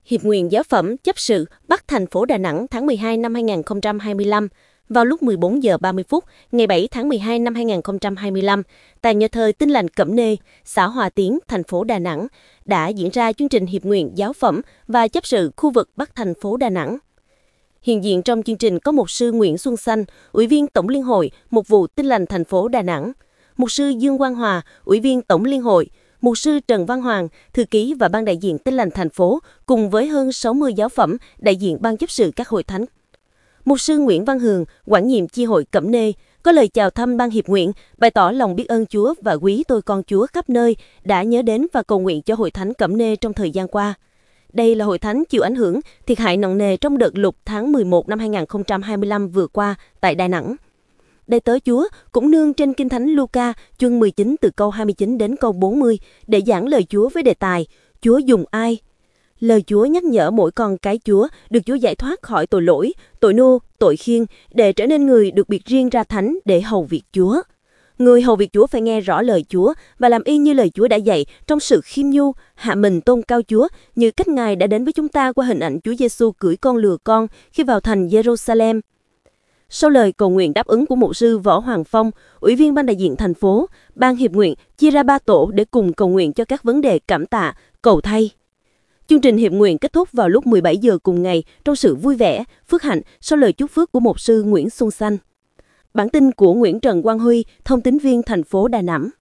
Hiệp nguyện giáo phẩm chấp sự Bắc thành phố Đà Nẵng tháng 12 năm 2025 vào lúc 14 giờ 30 phút ngày 7 tháng 12 năm 2025 tại nhà thờ Tin Lành Cẩm Nê, xã Hòa Tiến, thành phố Đà Nẵng đã diễn ra chương trình hiệp nguyện giáo phẩm và chấp sự khu vực Bắc thành phố Đà Nẵng. Hiện diện trong chương trình có mục sư Nguyễn Xuân Xanh, Ủy viên Tổng Liên hội Mục vụ Tin Lành thành phố Đà Nẵng, mục sư Dương Quang Hòa, Ủy viên Tổng Liên hội, mục sư Trần Văn Hoàng, thư ký và ban đại diện Tin Lành thành phố, cùng với hơn 60 giáo phẩm đại diện ban chấp sự các hội thánh. Mục sư Nguyễn Văn Hường, quản nhiệm chi hội Cẩm Nê, có lời chào thăm ban hiệp nguyện, bày tỏ lòng biết ơn Chúa và quý tôi con Chúa khắp nơi đã nhớ đến và cầu nguyện cho hội thánh Cẩm Nê trong thời gian qua. Đây là hội thánh chịu ảnh hưởng, thiệt hại nặng nề trong đợt lụt tháng 11 năm 2025 vừa qua tại Đà Nẵng. Đầy tớ Chúa cũng nương trên Kinh Thánh Luca chương 19 từ câu 29 đến câu 40 để giảng lời Chúa với đề tài Chúa dùng ai? Lời Chúa nhắc nhở mỗi con cái Chúa được Chúa giải thoát khỏi tội lỗi, tội nô, tội khiên để trở nên người được biệt riêng ra thánh để hầu việc Chúa. Người hầu việc Chúa phải nghe rõ lời Chúa và làm y như lời Chúa đã dạy trong sự khiêm nhu, hạ mình tôn cao Chúa như cách Ngài đã đến với chúng ta qua hình ảnh Chúa Giêsu cưỡi con lừa con khi vào thành Jerusalem. Sau lời cầu nguyện đáp ứng của mục sư Võ Hoàng Phong, Ủy viên ban đại diện thành phố, ban hiệp nguyện chia ra 3 tổ để cùng cầu nguyện cho các vấn đề cảm tạ, cầu thay. Chương trình hiệp nguyện kết thúc vào lúc 17 giờ cùng ngày trong sự vui vẻ, phước hạnh sau lời chúc phước của mục sư Nguyễn Xuân Xanh. Bản tin của Nguyễn Trần Quang Huy, thông tín viên thành phố Đà Nẵng.